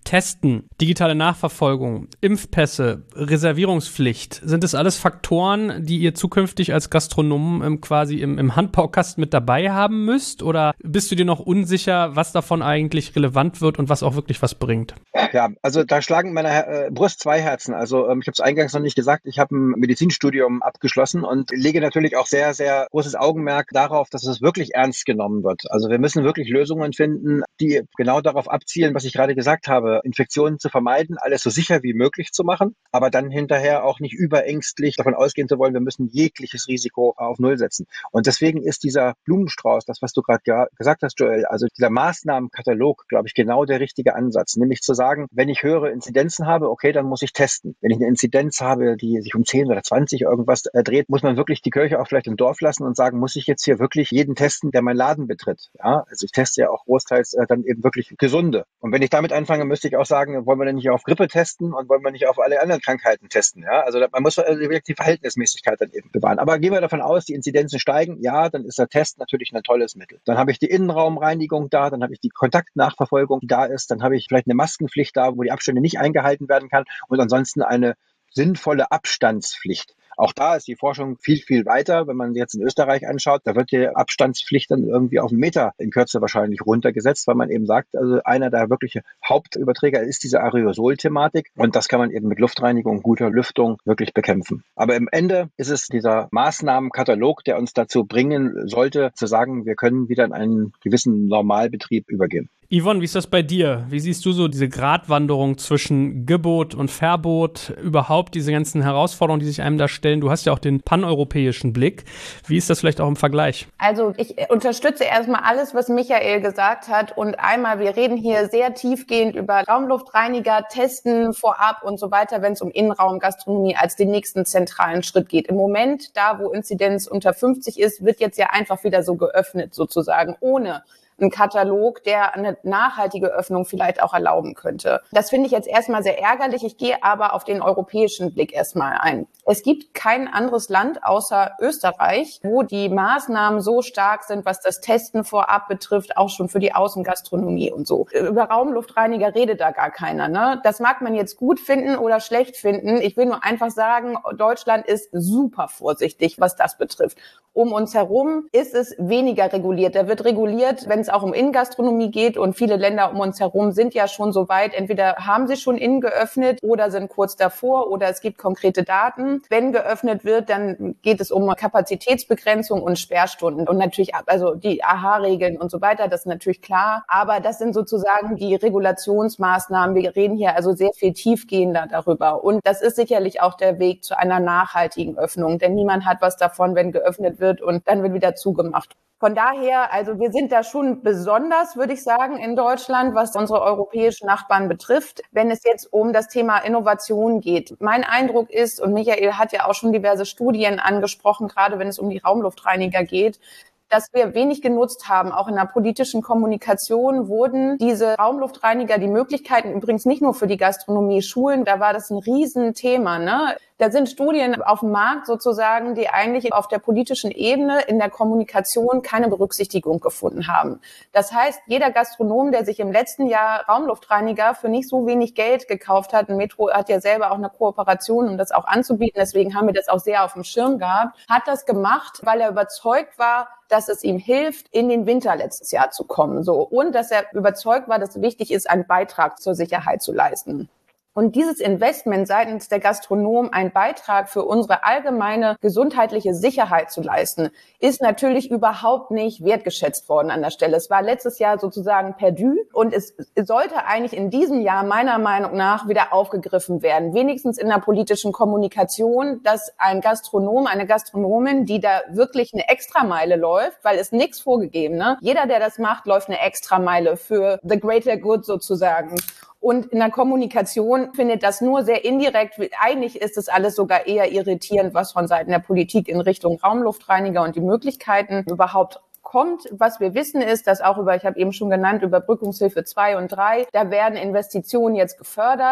Testen, digitale Nachverfolgung, Impfpässe, Reservierungspflicht, sind das alles Faktoren, die ihr zukünftig als Gastronomen quasi im Handbaukasten mit dabei haben müsst? Oder bist du dir noch unsicher, was davon eigentlich relevant wird und was auch wirklich was bringt? Ja, also da schlagen in meiner Brust zwei Herzen. Also ich habe es eingangs noch nicht gesagt, ich habe ein Medizinstudium abgeschlossen und lege natürlich auch sehr, sehr großes Augenmerk darauf, dass es wirklich ernst genommen wird. Also wir müssen wirklich Lösungen finden, die genau darauf abzielen, was ich gerade gesagt habe, Infektionen zu vermeiden, alles so sicher wie möglich zu machen, aber dann hinterher auch nicht überängstlich davon ausgehen zu wollen, wir müssen jegliches Risiko auf Null setzen. Und deswegen ist dieser Blumenstrauß, das, was du gerade gesagt hast, Joel, also dieser Maßnahmenkatalog, glaube ich, genau der richtige Ansatz, nämlich zu sagen, wenn ich höhere Inzidenzen habe, okay, dann muss ich testen. Wenn ich eine Inzidenz habe, die sich um 10 oder 20 irgendwas dreht, muss man wirklich die Kirche auch vielleicht im Dorf lassen und sagen, muss ich jetzt hier wirklich jeden testen, der meinen Laden betritt? Ja, also ich teste ja auch großteils dann eben wirklich Gesunde. Und wenn ich damit anfange, müsste ich auch sagen, wollen wir denn nicht auf Grippe testen und wollen wir nicht auf alle anderen Krankheiten testen? Ja, also man muss die Verhältnismäßigkeit dann eben bewahren. Aber gehen wir davon aus, die Inzidenzen steigen, ja, dann ist der Test natürlich ein tolles Mittel. Dann habe ich die Innenraumreinigung da, dann habe ich die Kontaktnachverfolgung, die da ist, dann habe ich vielleicht eine Maskenpflicht da, wo die Abstände nicht eingehalten werden kann und ansonsten eine sinnvolle Abstandspflicht. Auch da ist die Forschung viel, viel weiter. Wenn man jetzt in Österreich anschaut, da wird die Abstandspflicht dann irgendwie auf einen Meter in Kürze wahrscheinlich runtergesetzt, weil man eben sagt, also einer der wirkliche Hauptüberträger ist diese Aerosol-Thematik und das kann man eben mit Luftreinigung, guter Lüftung wirklich bekämpfen. Aber im Ende ist es dieser Maßnahmenkatalog, der uns dazu bringen sollte, zu sagen, wir können wieder in einen gewissen Normalbetrieb übergehen. Yvonne, wie ist das bei dir? Wie siehst du so diese Gratwanderung zwischen Gebot und Verbot, überhaupt diese ganzen Herausforderungen, die sich einem da stellen? Du hast ja auch den paneuropäischen Blick. Wie ist das vielleicht auch im Vergleich? Also ich unterstütze erstmal alles, was Michael gesagt hat. Und einmal, wir reden hier sehr tiefgehend über Raumluftreiniger, Testen vorab und so weiter, wenn es um Innenraumgastronomie als den nächsten zentralen Schritt geht. Im Moment, da wo Inzidenz unter 50 ist, wird jetzt ja einfach wieder so geöffnet sozusagen, ohne ein Katalog, der eine nachhaltige Öffnung vielleicht auch erlauben könnte. Das finde ich jetzt erstmal sehr ärgerlich. Ich gehe aber auf den europäischen Blick erstmal ein. Es gibt kein anderes Land außer Österreich, wo die Maßnahmen so stark sind, was das Testen vorab betrifft, auch schon für die Außengastronomie und so. Über Raumluftreiniger redet da gar keiner, ne? Das mag man jetzt gut finden oder schlecht finden. Ich will nur einfach sagen, Deutschland ist super vorsichtig, was das betrifft. Um uns herum ist es weniger reguliert. Da wird reguliert, wenn es auch um Innengastronomie geht und viele Länder um uns herum sind ja schon so weit. Entweder haben sie schon innen geöffnet oder sind kurz davor oder es gibt konkrete Daten. Wenn geöffnet wird, dann geht es um Kapazitätsbegrenzung und Sperrstunden und natürlich also die AHA-Regeln und so weiter, das ist natürlich klar. Aber das sind sozusagen die Regulationsmaßnahmen. Wir reden hier also sehr viel tiefgehender darüber und das ist sicherlich auch der Weg zu einer nachhaltigen Öffnung, denn niemand hat was davon, wenn geöffnet wird und dann wird wieder zugemacht. Von daher, also wir sind da schon besonders, würde ich sagen, in Deutschland, was unsere europäischen Nachbarn betrifft, wenn es jetzt um das Thema Innovation geht. Mein Eindruck ist, und Michael hat ja auch schon diverse Studien angesprochen, gerade wenn es um die Raumluftreiniger geht, dass wir wenig genutzt haben. Auch in der politischen Kommunikation wurden diese Raumluftreiniger, die Möglichkeiten übrigens nicht nur für die Gastronomie, Schulen, da war das ein Riesenthema, ne? Da sind Studien auf dem Markt sozusagen, die eigentlich auf der politischen Ebene in der Kommunikation keine Berücksichtigung gefunden haben. Das heißt, jeder Gastronom, der sich im letzten Jahr Raumluftreiniger für nicht so wenig Geld gekauft hat, und Metro hat ja selber auch eine Kooperation, um das auch anzubieten, deswegen haben wir das auch sehr auf dem Schirm gehabt, hat das gemacht, weil er überzeugt war, dass es ihm hilft, in den Winter letztes Jahr zu kommen, so. Und dass er überzeugt war, dass es wichtig ist, einen Beitrag zur Sicherheit zu leisten. Und dieses Investment seitens der Gastronomen, einen Beitrag für unsere allgemeine gesundheitliche Sicherheit zu leisten, ist natürlich überhaupt nicht wertgeschätzt worden an der Stelle. Es war letztes Jahr sozusagen perdu und es sollte eigentlich in diesem Jahr meiner Meinung nach wieder aufgegriffen werden. Wenigstens in der politischen Kommunikation, dass ein Gastronom, eine Gastronomin, die da wirklich eine Extrameile läuft, weil es nichts vorgegeben, ne? Jeder, der das macht, läuft eine Extrameile für the greater good sozusagen. Und in der Kommunikation findet das nur sehr indirekt. Eigentlich ist es alles sogar eher irritierend, was von Seiten der Politik in Richtung Raumluftreiniger und die Möglichkeiten überhaupt kommt. Was wir wissen ist, dass auch ich habe eben schon genannt, Überbrückungshilfe 2 und 3, da werden Investitionen jetzt gefördert.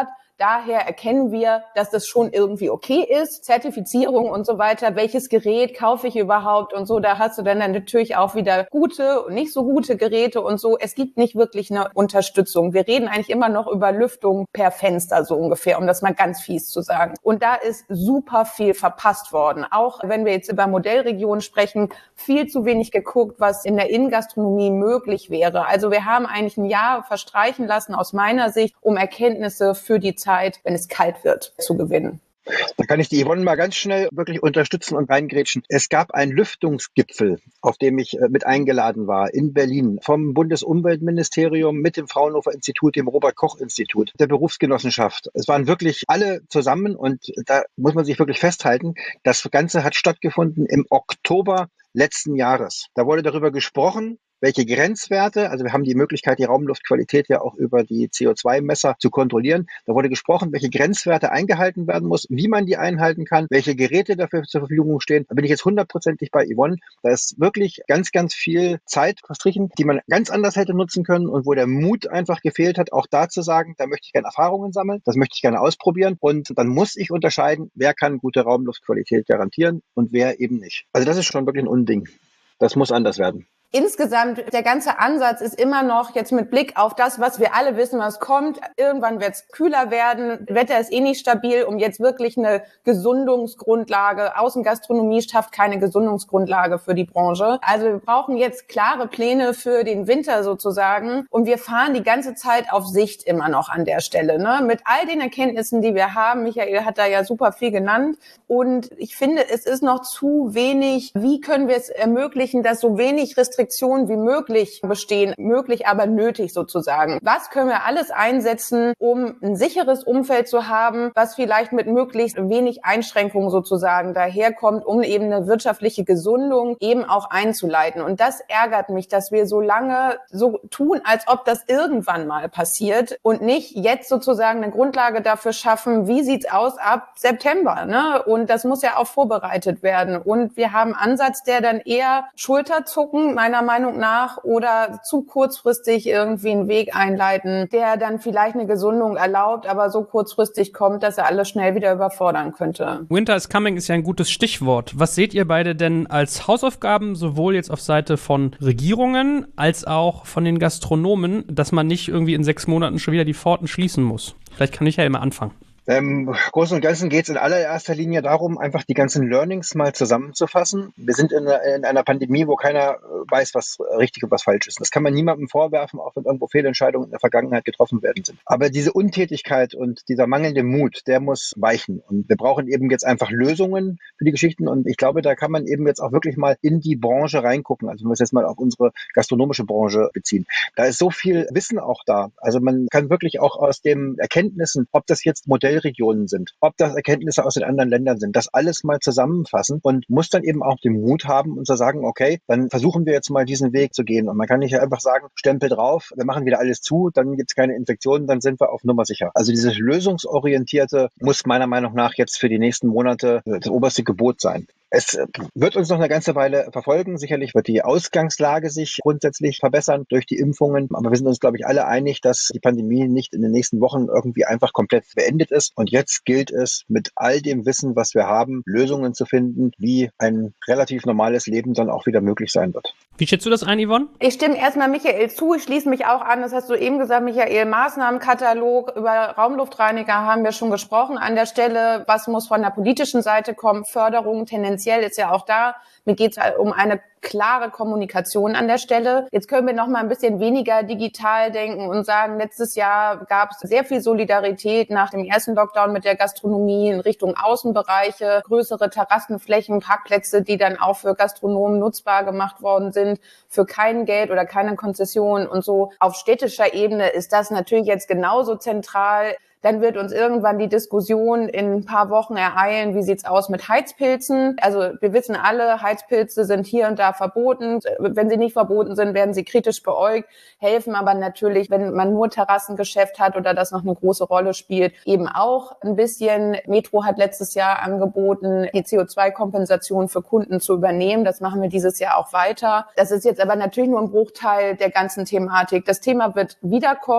daher erkennen wir, dass das schon irgendwie okay ist. Zertifizierung und so weiter. Welches Gerät kaufe ich überhaupt und so. Da hast du dann natürlich auch wieder gute und nicht so gute Geräte und so. Es gibt nicht wirklich eine Unterstützung. Wir reden eigentlich immer noch über Lüftung per Fenster so ungefähr, um das mal ganz fies zu sagen. Und da ist super viel verpasst worden. Auch wenn wir jetzt über Modellregionen sprechen, viel zu wenig geguckt, was in der Innengastronomie möglich wäre. Also wir haben eigentlich ein Jahr verstreichen lassen aus meiner Sicht, um Erkenntnisse für die Zeit, wenn es kalt wird, zu gewinnen. Da kann ich die Yvonne mal ganz schnell wirklich unterstützen und reingrätschen. Es gab einen Lüftungsgipfel, auf dem ich mit eingeladen war, in Berlin, vom Bundesumweltministerium mit dem Fraunhofer Institut, dem Robert-Koch-Institut, der Berufsgenossenschaft. Es waren wirklich alle zusammen und da muss man sich wirklich festhalten, das Ganze hat stattgefunden im Oktober letzten Jahres. Da wurde darüber gesprochen, welche Grenzwerte, also wir haben die Möglichkeit, die Raumluftqualität ja auch über die CO2-Messer zu kontrollieren. Da wurde gesprochen, welche Grenzwerte eingehalten werden muss, wie man die einhalten kann, welche Geräte dafür zur Verfügung stehen. Da bin ich jetzt 100%ig bei Yvonne. Da ist wirklich ganz, ganz viel Zeit verstrichen, die man ganz anders hätte nutzen können und wo der Mut einfach gefehlt hat, auch da zu sagen, da möchte ich gerne Erfahrungen sammeln, das möchte ich gerne ausprobieren und dann muss ich unterscheiden, wer kann gute Raumluftqualität garantieren und wer eben nicht. Also das ist schon wirklich ein Unding. Das muss anders werden. Insgesamt, der ganze Ansatz ist immer noch jetzt mit Blick auf das, was wir alle wissen, was kommt. Irgendwann wird es kühler werden. Wetter ist nicht stabil, um jetzt wirklich eine Gesundungsgrundlage. Außengastronomie schafft keine Gesundungsgrundlage für die Branche. Also wir brauchen jetzt klare Pläne für den Winter sozusagen. Und wir fahren die ganze Zeit auf Sicht immer noch an der Stelle, ne? Mit all den Erkenntnissen, die wir haben. Michael hat da ja super viel genannt. Und ich finde, es ist noch zu wenig. Wie können wir es ermöglichen, dass so wenig Restriktionen wie möglich bestehen, möglich aber nötig sozusagen. Was können wir alles einsetzen, um ein sicheres Umfeld zu haben, was vielleicht mit möglichst wenig Einschränkungen sozusagen daherkommt, um eben eine wirtschaftliche Gesundung eben auch einzuleiten. Und das ärgert mich, dass wir so lange so tun, als ob das irgendwann mal passiert und nicht jetzt sozusagen eine Grundlage dafür schaffen, wie sieht's aus ab September, ne? Und das muss ja auch vorbereitet werden. Und wir haben einen Ansatz, der dann eher Schulterzucken meiner Meinung nach oder zu kurzfristig irgendwie einen Weg einleiten, der dann vielleicht eine Gesundung erlaubt, aber so kurzfristig kommt, dass er alles schnell wieder überfordern könnte. Winter is coming ist ja ein gutes Stichwort. Was seht ihr beide denn als Hausaufgaben, sowohl jetzt auf Seite von Regierungen als auch von den Gastronomen, dass man nicht irgendwie in 6 Monaten schon wieder die Pforten schließen muss? Vielleicht kann ich ja immer anfangen. Im Großen und Ganzen geht es in allererster Linie darum, einfach die ganzen Learnings mal zusammenzufassen. Wir sind in einer Pandemie, wo keiner weiß, was richtig und was falsch ist. Das kann man niemandem vorwerfen, auch wenn irgendwo Fehlentscheidungen in der Vergangenheit getroffen werden sind. Aber diese Untätigkeit und dieser mangelnde Mut, der muss weichen. Und wir brauchen eben jetzt einfach Lösungen für die Geschichten. Und ich glaube, da kann man eben jetzt auch wirklich mal in die Branche reingucken. Also wenn wir es jetzt mal auf unsere gastronomische Branche beziehen. Da ist so viel Wissen auch da. Also man kann wirklich auch aus den Erkenntnissen, ob das jetzt Modellregionen sind, ob das Erkenntnisse aus den anderen Ländern sind, das alles mal zusammenfassen und muss dann eben auch den Mut haben und zu sagen, okay, dann versuchen wir jetzt mal diesen Weg zu gehen. Und man kann nicht einfach sagen, Stempel drauf, wir machen wieder alles zu, dann gibt es keine Infektionen, dann sind wir auf Nummer sicher. Also dieses Lösungsorientierte muss meiner Meinung nach jetzt für die nächsten Monate das oberste Gebot sein. Es wird uns noch eine ganze Weile verfolgen. Sicherlich wird die Ausgangslage sich grundsätzlich verbessern durch die Impfungen. Aber wir sind uns, glaube ich, alle einig, dass die Pandemie nicht in den nächsten Wochen irgendwie einfach komplett beendet ist. Und jetzt gilt es, mit all dem Wissen, was wir haben, Lösungen zu finden, wie ein relativ normales Leben dann auch wieder möglich sein wird. Wie schätzt du das ein, Yvonne? Ich stimme erstmal Michael zu. Ich schließe mich auch an. Das hast du eben gesagt, Michael. Maßnahmenkatalog über Raumluftreiniger haben wir schon gesprochen. An der Stelle, was muss von der politischen Seite kommen? Förderung tendenziell ist ja auch da. Mir geht es um eine klare Kommunikation an der Stelle. Jetzt können wir noch mal ein bisschen weniger digital denken und sagen, letztes Jahr gab es sehr viel Solidarität nach dem ersten Lockdown mit der Gastronomie in Richtung Außenbereiche, größere Terrassenflächen, Parkplätze, die dann auch für Gastronomen nutzbar gemacht worden sind, für kein Geld oder keine Konzession und so. Auf städtischer Ebene ist das natürlich jetzt genauso zentral. Dann wird uns irgendwann die Diskussion in ein paar Wochen ereilen, wie sieht's aus mit Heizpilzen? Also wir wissen alle, Heizpilze sind hier und da verboten. Wenn sie nicht verboten sind, werden sie kritisch beäugt, helfen aber natürlich, wenn man nur Terrassengeschäft hat oder das noch eine große Rolle spielt, eben auch ein bisschen. Metro hat letztes Jahr angeboten, die CO2-Kompensation für Kunden zu übernehmen. Das machen wir dieses Jahr auch weiter. Das ist jetzt aber natürlich nur ein Bruchteil der ganzen Thematik. Das Thema wird wiederkommen.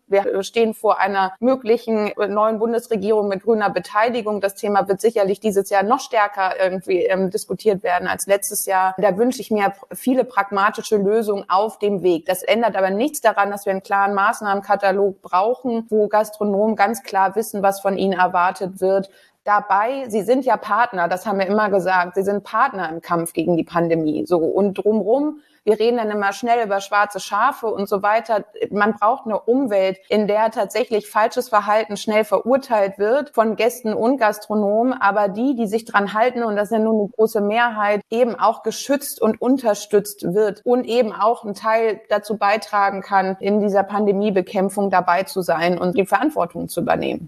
Wir stehen vor einer möglichen neuen Bundesregierung mit grüner Beteiligung. Das Thema wird sicherlich dieses Jahr noch stärker irgendwie diskutiert werden als letztes Jahr. Da wünsche ich mir viele pragmatische Lösungen auf dem Weg. Das ändert aber nichts daran, dass wir einen klaren Maßnahmenkatalog brauchen, wo Gastronomen ganz klar wissen, was von ihnen erwartet wird. Dabei, sie sind ja Partner, das haben wir immer gesagt, sie sind Partner im Kampf gegen die Pandemie. So, und drumherum, wir reden dann immer schnell über schwarze Schafe und so weiter. Man braucht eine Umwelt, in der tatsächlich falsches Verhalten schnell verurteilt wird von Gästen und Gastronomen, aber die sich dran halten, und das ist ja nur eine große Mehrheit, eben auch geschützt und unterstützt wird und eben auch einen Teil dazu beitragen kann, in dieser Pandemiebekämpfung dabei zu sein und die Verantwortung zu übernehmen.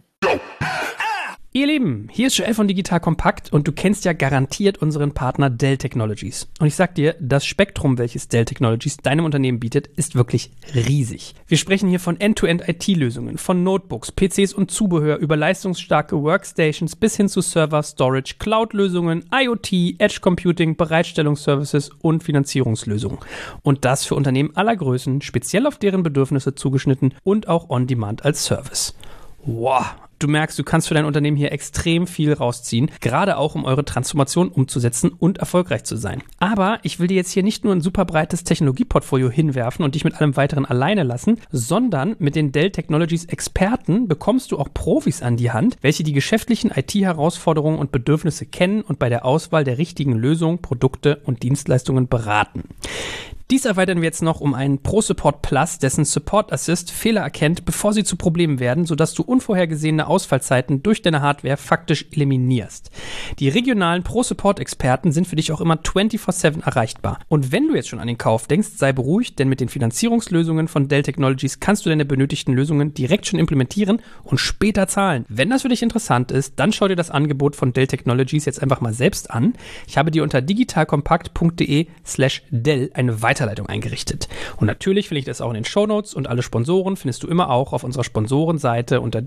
Ihr Lieben, hier ist Joel von Digital Compact und du kennst ja garantiert unseren Partner Dell Technologies. Und ich sag dir, das Spektrum, welches Dell Technologies deinem Unternehmen bietet, ist wirklich riesig. Wir sprechen hier von End-to-End-IT-Lösungen, von Notebooks, PCs und Zubehör über leistungsstarke Workstations bis hin zu Server, Storage, Cloud-Lösungen, IoT, Edge Computing, Bereitstellungsservices und Finanzierungslösungen. Und das für Unternehmen aller Größen, speziell auf deren Bedürfnisse zugeschnitten und auch on-demand als Service. Wow! Du merkst, du kannst für dein Unternehmen hier extrem viel rausziehen, gerade auch um eure Transformation umzusetzen und erfolgreich zu sein. Aber ich will dir jetzt hier nicht nur ein super breites Technologieportfolio hinwerfen und dich mit allem weiteren alleine lassen, sondern mit den Dell Technologies Experten bekommst du auch Profis an die Hand, welche die geschäftlichen IT-Herausforderungen und Bedürfnisse kennen und bei der Auswahl der richtigen Lösungen, Produkte und Dienstleistungen beraten. Dies erweitern wir jetzt noch um einen ProSupport Plus, dessen Support Assist Fehler erkennt, bevor sie zu Problemen werden, sodass du unvorhergesehene Ausfallzeiten durch deine Hardware faktisch eliminierst. Die regionalen ProSupport-Experten sind für dich auch immer 24/7 erreichbar. Und wenn du jetzt schon an den Kauf denkst, sei beruhigt, denn mit den Finanzierungslösungen von Dell Technologies kannst du deine benötigten Lösungen direkt schon implementieren und später zahlen. Wenn das für dich interessant ist, dann schau dir das Angebot von Dell Technologies jetzt einfach mal selbst an. Ich habe dir unter digitalkompakt.de/Dell eine Weiterleitung eingerichtet. Und natürlich finde ich das auch in den Shownotes und alle Sponsoren findest du immer auch auf unserer Sponsorenseite unter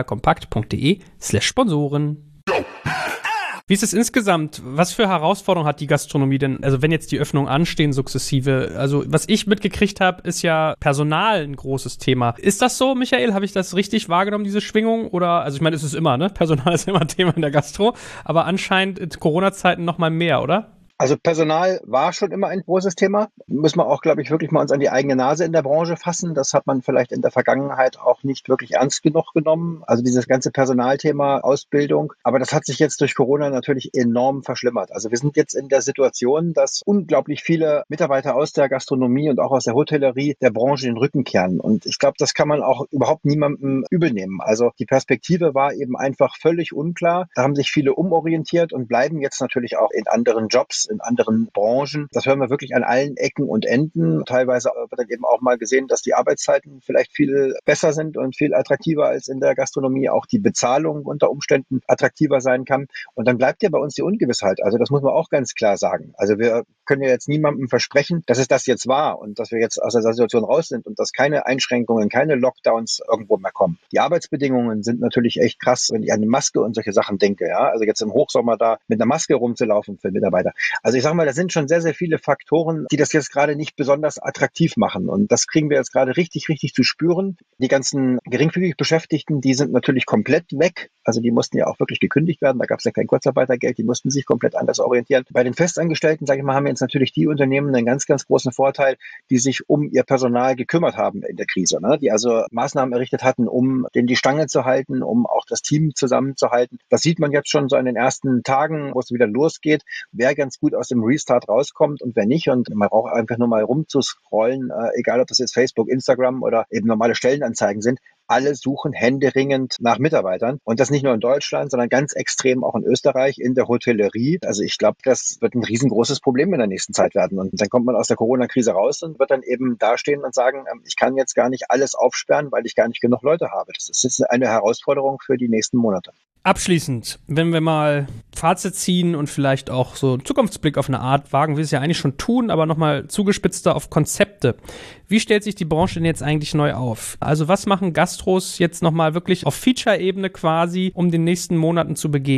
digitalkompakt.de/Sponsoren. Wie ist es insgesamt? Was für Herausforderungen hat die Gastronomie denn? Also wenn jetzt die Öffnungen anstehen sukzessive, also was ich mitgekriegt habe, ist ja Personal ein großes Thema. Ist das so, Michael? Habe ich das richtig wahrgenommen, diese Schwingung? Oder, also ich meine, es ist immer, ne? Personal ist immer ein Thema in der Gastro, aber anscheinend in Corona-Zeiten noch mal mehr, oder? Also Personal war schon immer ein großes Thema. Müssen wir auch, glaube ich, wirklich mal uns an die eigene Nase in der Branche fassen. Das hat man vielleicht in der Vergangenheit auch nicht wirklich ernst genug genommen. Also dieses ganze Personalthema, Ausbildung. Aber das hat sich jetzt durch Corona natürlich enorm verschlimmert. Also wir sind jetzt in der Situation, dass unglaublich viele Mitarbeiter aus der Gastronomie und auch aus der Hotellerie der Branche den Rücken kehren. Und ich glaube, das kann man auch überhaupt niemandem übel nehmen. Also die Perspektive war eben einfach völlig unklar. Da haben sich viele umorientiert und bleiben jetzt natürlich auch in anderen Jobs, in anderen Branchen. Das hören wir wirklich an allen Ecken und Enden. Teilweise wird dann eben auch mal gesehen, dass die Arbeitszeiten vielleicht viel besser sind und viel attraktiver als in der Gastronomie. Auch die Bezahlung unter Umständen attraktiver sein kann. Und dann bleibt ja bei uns die Ungewissheit. Also das muss man auch ganz klar sagen. Also wir können ja jetzt niemandem versprechen, dass es das jetzt war und dass wir jetzt aus der Situation raus sind und dass keine Einschränkungen, keine Lockdowns irgendwo mehr kommen. Die Arbeitsbedingungen sind natürlich echt krass, wenn ich an die Maske und solche Sachen denke. Ja, also jetzt im Hochsommer da mit einer Maske rumzulaufen für Mitarbeiter. Also ich sage mal, da sind schon sehr, sehr viele Faktoren, die das jetzt gerade nicht besonders attraktiv machen. Und das kriegen wir jetzt gerade richtig, richtig zu spüren. Die ganzen geringfügig Beschäftigten, die sind natürlich komplett weg. Also die mussten ja auch wirklich gekündigt werden. Da gab es ja kein Kurzarbeitergeld. Die mussten sich komplett anders orientieren. Bei den Festangestellten, sage ich mal, haben jetzt natürlich die Unternehmen einen ganz, ganz großen Vorteil, die sich um ihr Personal gekümmert haben in der Krise. Ne? Die also Maßnahmen errichtet hatten, um denen die Stange zu halten, um auch das Team zusammenzuhalten. Das sieht man jetzt schon so in den ersten Tagen, wo es wieder losgeht. Wer ganz gut aus dem Restart rauskommt und wer nicht. Und man braucht einfach nur mal rumzuscrollen, egal ob das jetzt Facebook, Instagram oder eben normale Stellenanzeigen sind. Alle suchen händeringend nach Mitarbeitern. Und das nicht nur in Deutschland, sondern ganz extrem auch in Österreich, in der Hotellerie. Also ich glaube, das wird ein riesengroßes Problem in der nächsten Zeit werden. Und dann kommt man aus der Corona-Krise raus und wird dann eben dastehen und sagen, ich kann jetzt gar nicht alles aufsperren, weil ich gar nicht genug Leute habe. Das ist jetzt eine Herausforderung für die nächsten Monate. Abschließend, wenn wir mal Fazit ziehen und vielleicht auch so einen Zukunftsblick auf eine Art wagen, wir es ja eigentlich schon tun, aber nochmal zugespitzter auf Konzepte. Wie stellt sich die Branche denn jetzt eigentlich neu auf? Also was machen Gastros jetzt nochmal wirklich auf Feature-Ebene quasi, um den nächsten Monaten zu begegnen?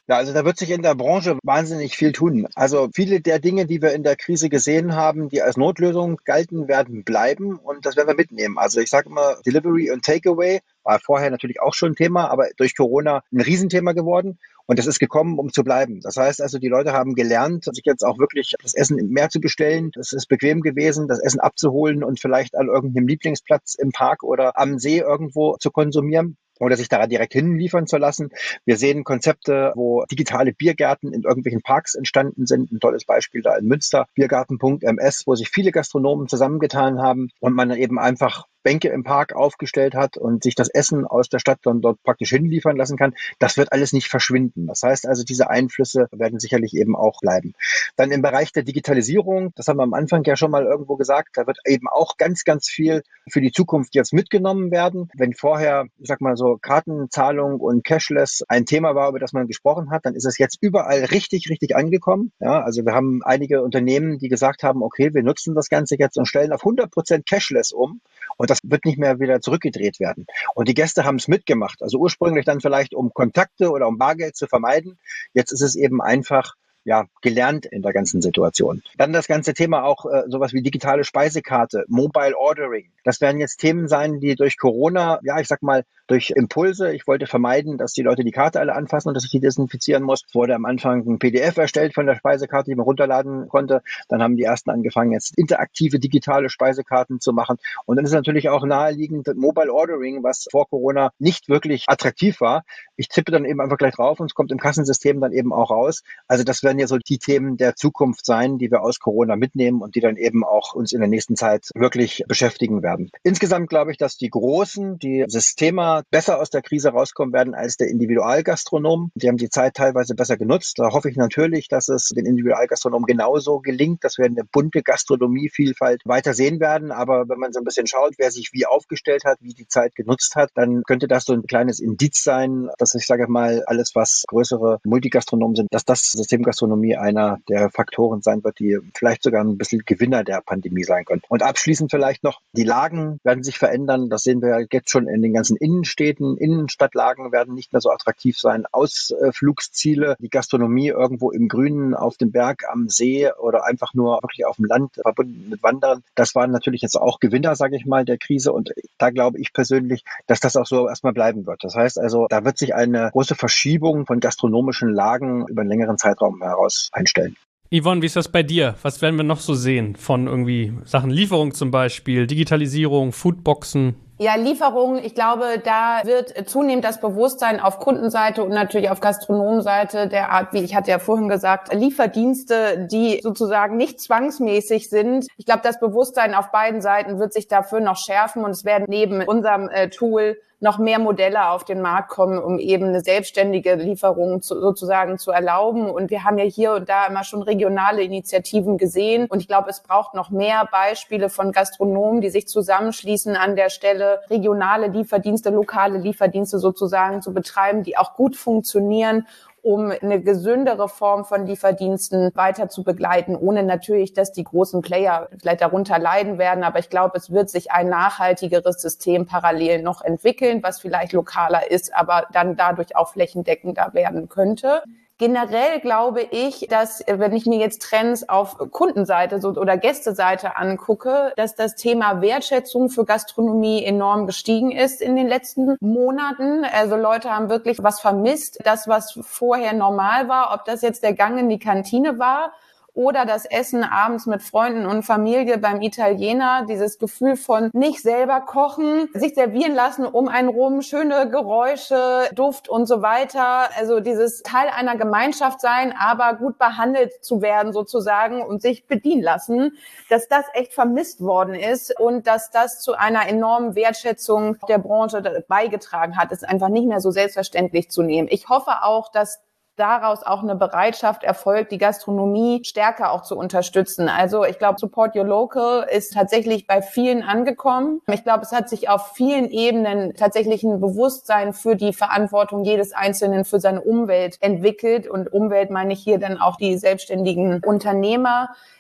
Ja, also da wird sich in der Branche wahnsinnig viel tun. Also viele der Dinge, die wir in der Krise gesehen haben, die als Notlösung galten, werden bleiben und das werden wir mitnehmen. Also ich sage immer, Delivery und Takeaway war vorher natürlich auch schon ein Thema, aber durch Corona ein Riesenthema geworden. Und das ist gekommen, um zu bleiben. Das heißt also, die Leute haben gelernt, sich jetzt auch wirklich das Essen mehr zu bestellen. Es ist bequem gewesen, das Essen abzuholen und vielleicht an irgendeinem Lieblingsplatz im Park oder am See irgendwo zu konsumieren oder sich da direkt hinliefern zu lassen. Wir sehen Konzepte, wo digitale Biergärten in irgendwelchen Parks entstanden sind. Ein tolles Beispiel da in Münster, Biergarten.ms, wo sich viele Gastronomen zusammengetan haben und man dann eben einfach Bänke im Park aufgestellt hat und sich das Essen aus der Stadt dann dort praktisch hinliefern lassen kann. Das wird alles nicht verschwinden. Das heißt also, diese Einflüsse werden sicherlich eben auch bleiben. Dann im Bereich der Digitalisierung, das haben wir am Anfang ja schon mal irgendwo gesagt, da wird eben auch ganz, ganz viel für die Zukunft jetzt mitgenommen werden. Wenn vorher, ich sag mal so, Kartenzahlung und Cashless ein Thema war, über das man gesprochen hat, dann ist es jetzt überall richtig, richtig angekommen. Ja, also wir haben einige Unternehmen, die gesagt haben, okay, wir nutzen das Ganze jetzt und stellen auf 100% Cashless um. Und das wird nicht mehr wieder zurückgedreht werden. Und die Gäste haben es mitgemacht. Also ursprünglich dann vielleicht, um Kontakte oder um Bargeld zu vermeiden. Jetzt ist es eben einfach gelernt in der ganzen Situation. Dann das ganze Thema auch sowas wie digitale Speisekarte, Mobile Ordering. Das werden jetzt Themen sein, die durch Corona, ich sag mal, durch Impulse, ich wollte vermeiden, dass die Leute die Karte alle anfassen und dass ich die desinfizieren muss. Es wurde am Anfang ein PDF erstellt von der Speisekarte, die man runterladen konnte. Dann haben die ersten angefangen, jetzt interaktive digitale Speisekarten zu machen. Und dann ist natürlich auch naheliegend Mobile Ordering, was vor Corona nicht wirklich attraktiv war. Ich tippe dann eben einfach gleich drauf und es kommt im Kassensystem dann eben auch raus. Also das werden ja so die Themen der Zukunft sein, die wir aus Corona mitnehmen und die dann eben auch uns in der nächsten Zeit wirklich beschäftigen werden. Insgesamt glaube ich, dass die Großen, die Systemer besser aus der Krise rauskommen werden als der Individualgastronom. Die haben die Zeit teilweise besser genutzt. Da hoffe ich natürlich, dass es den Individualgastronomen genauso gelingt, dass wir eine bunte Gastronomievielfalt weiter sehen werden. Aber wenn man so ein bisschen schaut, wer sich wie aufgestellt hat, wie die Zeit genutzt hat, dann könnte das so ein kleines Indiz sein, dass ich sage mal, alles, was größere Multigastronomen sind, dass das Systemgastronomie einer der Faktoren sein wird, die vielleicht sogar ein bisschen Gewinner der Pandemie sein können. Und abschließend vielleicht noch, die Lagen werden sich verändern. Das sehen wir jetzt schon in den ganzen Innenstädten. Innenstadtlagen werden nicht mehr so attraktiv sein. Ausflugsziele, die Gastronomie irgendwo im Grünen, auf dem Berg, am See oder einfach nur wirklich auf dem Land verbunden mit Wandern. Das waren natürlich jetzt auch Gewinner, sage ich mal, der Krise. Und da glaube ich persönlich, dass das auch so erstmal bleiben wird. Das heißt also, da wird sich eine große Verschiebung von gastronomischen Lagen über einen längeren Zeitraum heraus einstellen. Yvonne, wie ist das bei dir? Was werden wir noch so sehen von irgendwie Sachen Lieferung zum Beispiel, Digitalisierung, Foodboxen? Ja, Lieferungen, ich glaube, da wird zunehmend das Bewusstsein auf Kundenseite und natürlich auf Gastronomenseite der Art, wie ich hatte ja vorhin gesagt, Lieferdienste, die sozusagen nicht zwangsmäßig sind. Ich glaube, das Bewusstsein auf beiden Seiten wird sich dafür noch schärfen und es werden neben unserem Tool noch mehr Modelle auf den Markt kommen, um eben eine selbstständige Lieferung sozusagen zu erlauben. Und wir haben ja hier und da immer schon regionale Initiativen gesehen. Und ich glaube, es braucht noch mehr Beispiele von Gastronomen, die sich zusammenschließen an der Stelle, regionale Lieferdienste, lokale Lieferdienste sozusagen zu betreiben, die auch gut funktionieren, um eine gesündere Form von Lieferdiensten weiter zu begleiten, ohne natürlich, dass die großen Player vielleicht darunter leiden werden. Aber ich glaube, es wird sich ein nachhaltigeres System parallel noch entwickeln, was vielleicht lokaler ist, aber dann dadurch auch flächendeckender werden könnte. Generell glaube ich, dass, wenn ich mir jetzt Trends auf Kundenseite oder Gästeseite angucke, dass das Thema Wertschätzung für Gastronomie enorm gestiegen ist in den letzten Monaten. Also Leute haben wirklich was vermisst, das, was vorher normal war, ob das jetzt der Gang in die Kantine war oder das Essen abends mit Freunden und Familie beim Italiener, dieses Gefühl von nicht selber kochen, sich servieren lassen um einen rum, schöne Geräusche, Duft und so weiter. Also dieses Teil einer Gemeinschaft sein, aber gut behandelt zu werden sozusagen und sich bedienen lassen, dass das echt vermisst worden ist und dass das zu einer enormen Wertschätzung der Branche beigetragen hat, es einfach nicht mehr so selbstverständlich zu nehmen. Ich hoffe auch, dass daraus auch eine Bereitschaft erfolgt, die Gastronomie stärker auch zu unterstützen. Also ich glaube, Support Your Local ist tatsächlich bei vielen angekommen. Ich glaube, es hat sich auf vielen Ebenen tatsächlich ein Bewusstsein für die Verantwortung jedes Einzelnen für seine Umwelt entwickelt. Und Umwelt meine ich hier dann auch die selbstständigen Unternehmer.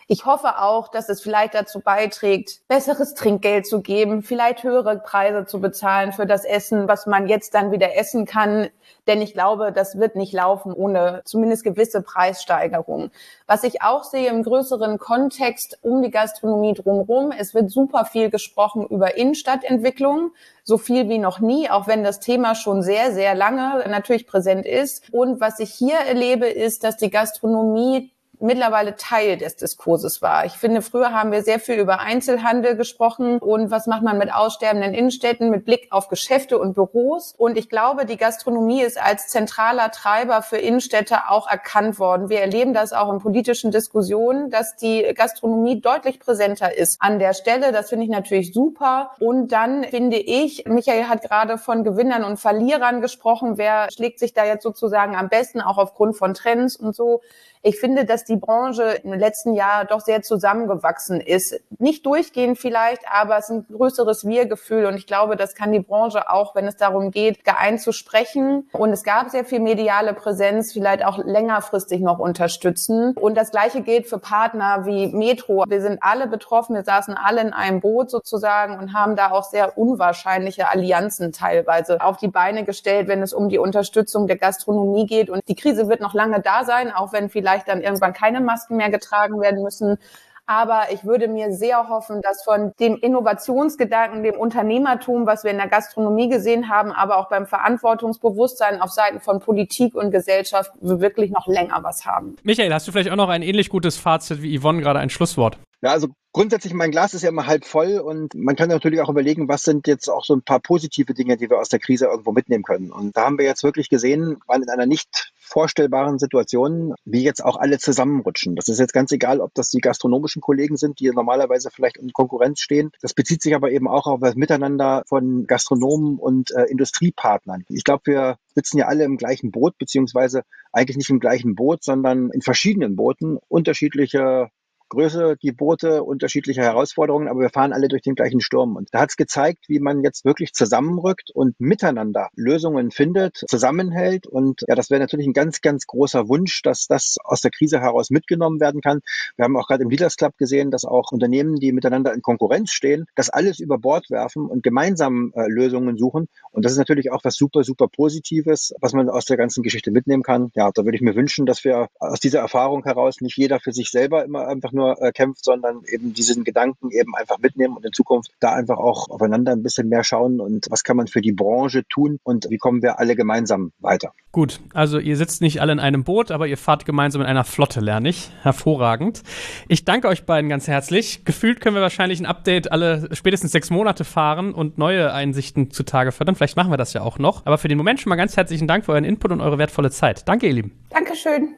Ich hoffe auch, dass es vielleicht dazu beiträgt, besseres Trinkgeld zu geben, vielleicht höhere Preise zu bezahlen für das Essen, was man jetzt dann wieder essen kann. Denn ich glaube, das wird nicht laufen ohne zumindest gewisse Preissteigerungen. Was ich auch sehe im größeren Kontext um die Gastronomie drumherum, es wird super viel gesprochen über Innenstadtentwicklung, so viel wie noch nie, auch wenn das Thema schon sehr, sehr lange natürlich präsent ist. Und was ich hier erlebe, ist, dass die Gastronomie mittlerweile Teil des Diskurses war. Ich finde, früher haben wir sehr viel über Einzelhandel gesprochen und was macht man mit aussterbenden Innenstädten mit Blick auf Geschäfte und Büros. Und ich glaube, die Gastronomie ist als zentraler Treiber für Innenstädte auch erkannt worden. Wir erleben das auch in politischen Diskussionen, dass die Gastronomie deutlich präsenter ist an der Stelle. Das finde ich natürlich super. Und dann finde ich, Michael hat gerade von Gewinnern und Verlierern gesprochen. Wer schlägt sich da jetzt sozusagen am besten, auch aufgrund von Trends und so? Ich finde, dass die Branche im letzten Jahr doch sehr zusammengewachsen ist. Nicht durchgehend vielleicht, aber es ist ein größeres Wir-Gefühl. Und ich glaube, das kann die Branche auch, wenn es darum geht, geeint zu sprechen. Und es gab sehr viel mediale Präsenz, vielleicht auch längerfristig noch unterstützen. Und das Gleiche gilt für Partner wie Metro. Wir sind alle betroffen, wir saßen alle in einem Boot sozusagen und haben da auch sehr unwahrscheinliche Allianzen teilweise auf die Beine gestellt, wenn es um die Unterstützung der Gastronomie geht. Und die Krise wird noch lange da sein, auch wenn vielleicht dann irgendwann keine Masken mehr getragen werden müssen. Aber ich würde mir sehr hoffen, dass von dem Innovationsgedanken, dem Unternehmertum, was wir in der Gastronomie gesehen haben, aber auch beim Verantwortungsbewusstsein auf Seiten von Politik und Gesellschaft wir wirklich noch länger was haben. Michael, hast du vielleicht auch noch ein ähnlich gutes Fazit wie Yvonne, gerade ein Schlusswort? Ja, also grundsätzlich, mein Glas ist ja immer halb voll und man kann natürlich auch überlegen, was sind jetzt auch so ein paar positive Dinge, die wir aus der Krise irgendwo mitnehmen können. Und da haben wir jetzt wirklich gesehen, waren in einer nicht vorstellbaren Situation, wie jetzt auch alle zusammenrutschen. Das ist jetzt ganz egal, ob das die gastronomischen Kollegen sind, die normalerweise vielleicht in Konkurrenz stehen. Das bezieht sich aber eben auch auf das Miteinander von Gastronomen und Industriepartnern. Ich glaube, wir sitzen ja alle im gleichen Boot, beziehungsweise eigentlich nicht im gleichen Boot, sondern in verschiedenen Booten, unterschiedliche Größe, die Boote, unterschiedliche Herausforderungen, aber wir fahren alle durch den gleichen Sturm. Und da hat es gezeigt, wie man jetzt wirklich zusammenrückt und miteinander Lösungen findet, zusammenhält. Und ja, das wäre natürlich ein ganz, ganz großer Wunsch, dass das aus der Krise heraus mitgenommen werden kann. Wir haben auch gerade im Leaders Club gesehen, dass auch Unternehmen, die miteinander in Konkurrenz stehen, das alles über Bord werfen und gemeinsam Lösungen suchen. Und das ist natürlich auch was super, super Positives, was man aus der ganzen Geschichte mitnehmen kann. Ja, da würde ich mir wünschen, dass wir aus dieser Erfahrung heraus nicht jeder für sich selber immer einfach nur kämpft, sondern eben diesen Gedanken eben einfach mitnehmen und in Zukunft da einfach auch aufeinander ein bisschen mehr schauen und was kann man für die Branche tun und wie kommen wir alle gemeinsam weiter. Gut, also ihr sitzt nicht alle in einem Boot, aber ihr fahrt gemeinsam in einer Flotte, lerne ich. Hervorragend. Ich danke euch beiden ganz herzlich. Gefühlt können wir wahrscheinlich ein Update alle spätestens 6 Monate fahren und neue Einsichten zutage fördern. Vielleicht machen wir das ja auch noch. Aber für den Moment schon mal ganz herzlichen Dank für euren Input und eure wertvolle Zeit. Danke, ihr Lieben. Dankeschön.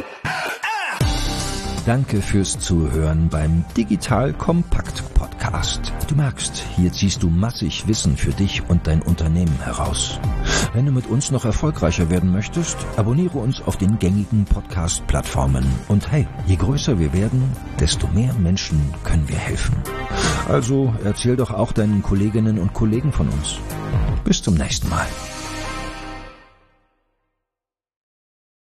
Danke fürs Zuhören beim Digital Kompakt Podcast. Du merkst, hier ziehst du massig Wissen für dich und dein Unternehmen heraus. Wenn du mit uns noch erfolgreicher werden möchtest, abonniere uns auf den gängigen Podcast-Plattformen. Und hey, je größer wir werden, desto mehr Menschen können wir helfen. Also erzähl doch auch deinen Kolleginnen und Kollegen von uns. Bis zum nächsten Mal.